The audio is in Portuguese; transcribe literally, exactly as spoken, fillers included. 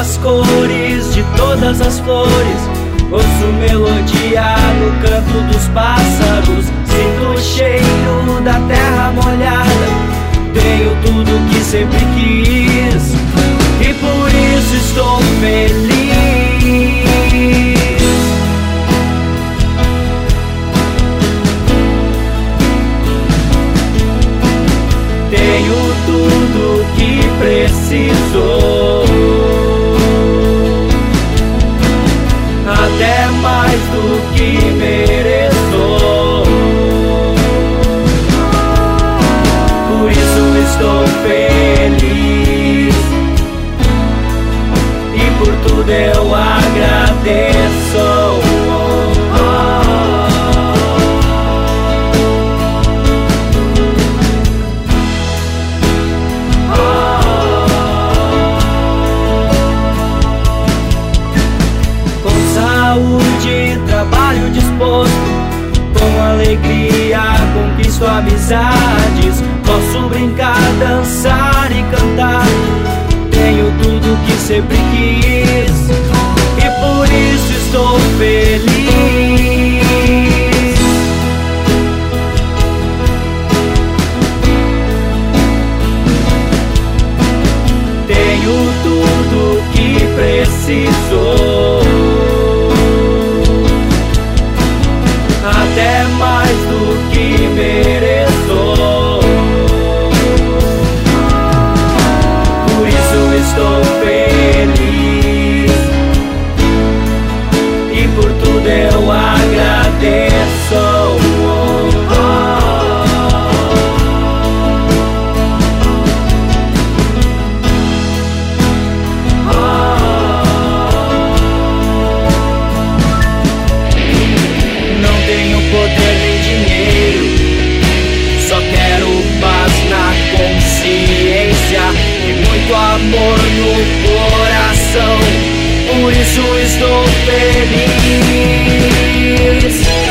as cores de todas as flores, ouço melodia no canto dos pássaros, sinto o cheiro da terra molhada, tenho tudo que sempre quis e por isso estou feliz. Tenho tudo que preciso, até mais do que mereço. Por isso estou feliz e por tudo eu agradeço. Saúde, trabalho disposto, com alegria conquisto amizades, posso brincar, dançar e cantar, tenho tudo que sempre quis e por isso estou feliz. Tenho tudo que preciso, até mais do que mereço. Por isso estou feliz e por tudo eu agradeço. Poder nem dinheiro, só quero paz na consciência e muito amor no coração. Por isso estou feliz.